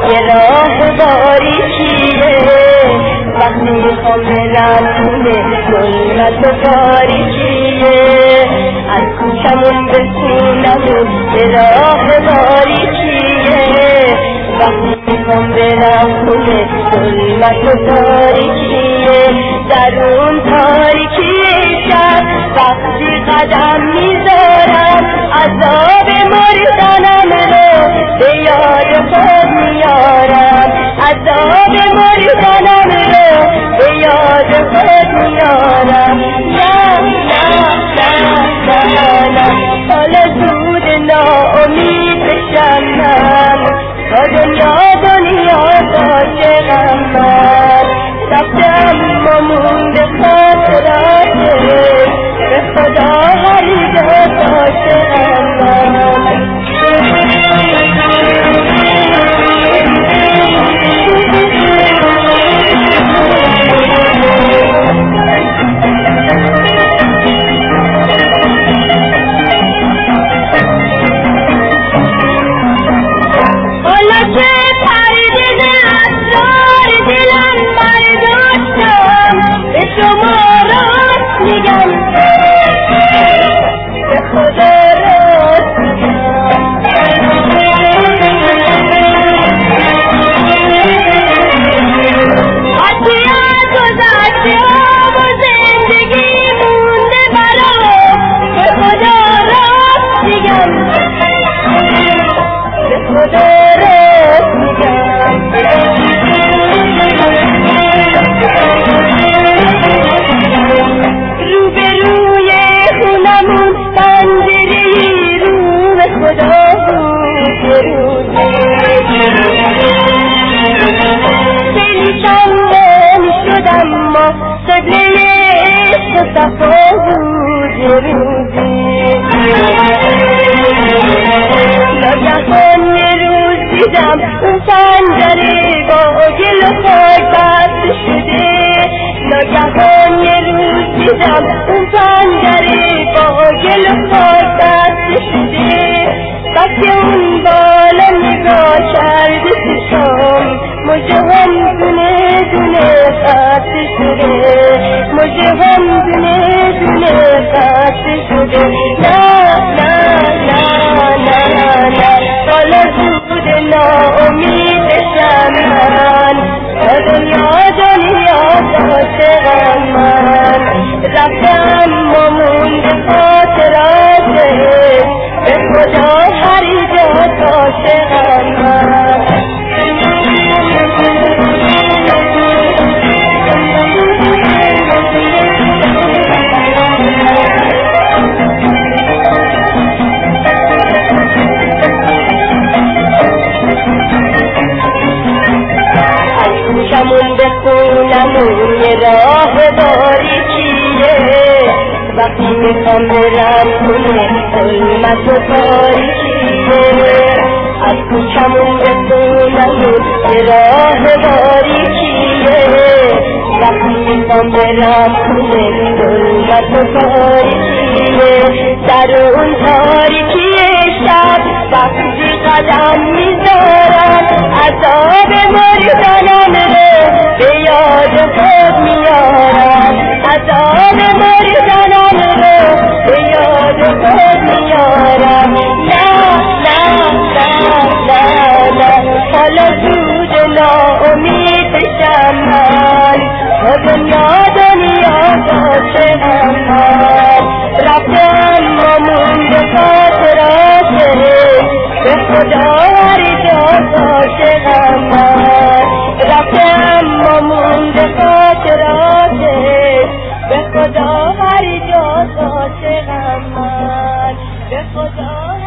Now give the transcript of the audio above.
یه راه باریکیه وقتی میخوام برم خونه ظلمت و تاریکیه از کوچمون به خونمون یه راه باریکیه وقتی میخوام برم خونه ظلمت و تاریکیه در اون تاریکی شب وقتی قدم میذارم عذاب مردنم رو به یاد خود میارم عذاب مردنم رو به یاد خود میارم نه نه نه نه نه حالا زود ناامید بشم من تا دنیا عاشقم من رفتم ما مونده خاطراته به خدا هر جا عاشقم من وقتی میخوام برم خونه ظلمت و تاریکیه از کوچمون به خونمون یه راه باریکیه وقتی میخوام برم خونه ظلمت و تاریکیه در اون تاریکی شب وقتی قدم میذارم عذاب مردنم رو به یاد خود میارم عذاب مردنم رو به یاد خود میارم نه نه نه نه نه حالا زود ناامید بشم من تا دنیا عاشقم من رفتم ما مونده خاطراته به خدا هر جا عاشقم من رفتم ما مونده خاطراته به خدا هر جا عاشقم من به خدا